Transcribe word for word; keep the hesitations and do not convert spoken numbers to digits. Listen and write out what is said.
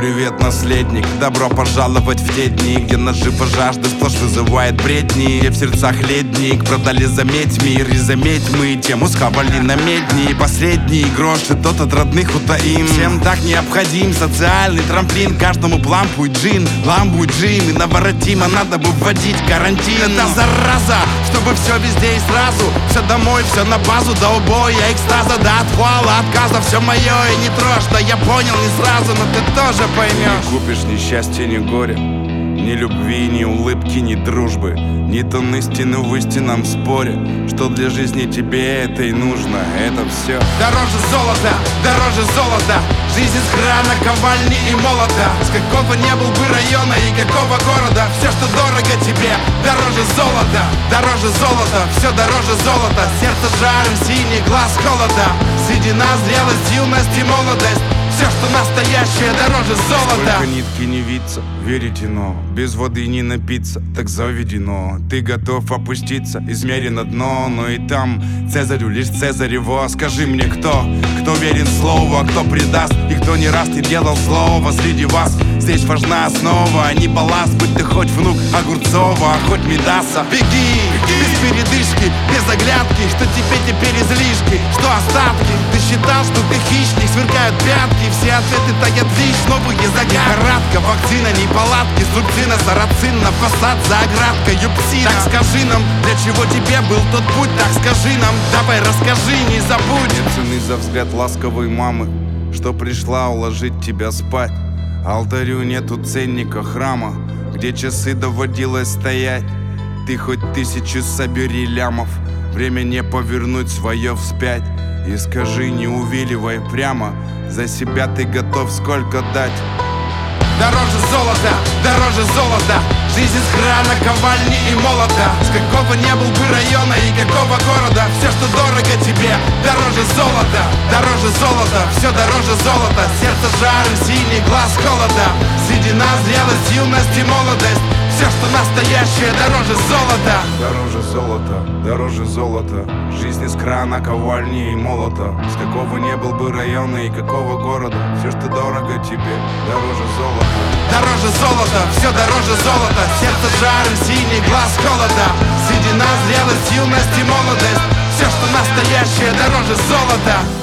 Привет, наследник, добро пожаловать в те дни, где нажива жажда сплошь вызывает бредни. Где в сердцах ледник продали, заметь мир. И заметь, мы тему схавали на медни. Последний гроши тот от родных утаим. Всем так необходим социальный трамплин. Каждому плампу и джин, ламбу и джим. И наворотимо надо бы вводить карантин. Это зараза, чтобы все везде и сразу. Все домой, все на базу, до убоя, экстаза, до отвала, отказа. Все мое и не трожь, да я понял не сразу, но ты тоже поймешь. Не купишь ни счастья, ни горя, ни любви, ни улыбки, ни дружбы, ни тон истины в истинном споре. Что для жизни тебе это и нужно, это все дороже золота, дороже золота. Жизнь из крана, ковальни и молота. С какого не был бы района и какого города. Все, что дорого тебе, дороже золота, дороже золота. Все дороже золота. Сердце жаром, синий глаз холода. Среди нас зрелость, юность и молодость. Все, что настоящее, дороже золота. Сколько нитки не виться, верите, но без воды не напиться, так заведено. Ты готов опуститься, измерено дно, но и там Цезарю лишь Цезарево. Скажи мне, кто, кто верен слову, а кто предаст, и кто не раз не делал слова среди вас. Здесь важна основа, а не балласт. Будь ты хоть внук Огурцова, а хоть Мидаса. Беги, Беги, без передышки, без оглядки. Что тебе теперь излишки, что остатки. Ты считал, что ты хищник, сверкают пятки. Все ответы таят лишь новые загадки. Лихорадка, вакцина, неполадки. Субцина, сарацин, на фасад за оградкой псина. Так скажи нам, для чего тебе был тот путь. Так скажи нам, давай расскажи, не забудь. Нет цены за взгляд ласковой мамы, что пришла уложить тебя спать. Алтарю нету ценника храма, где часы доводилось стоять. Ты хоть тысячу собери лямов, время не повернуть свое вспять. И скажи, не увиливай прямо, за себя ты готов сколько дать. Дороже золота, дороже золота. Жизнь из крана, ковальни и молота. С какого не был бы района и какого города. Все, что дорого тебе, дороже золота, дороже золота. Все дороже золота. Сердце жаром, синий глаз холода. Среди нас зрелость, юность и молодость. Все, что настоящее, дороже золота. Дороже золота, дороже золота. Жизнь из крана, ковальни и молота. С какого не был бы района и какого города. Все, что дорого тебе, дороже золота. Дороже золота, все дороже золота. Сердце жаром, синий глаз холода. Среди нас зрелость, юность и молодость. Все, что настоящее, дороже золота.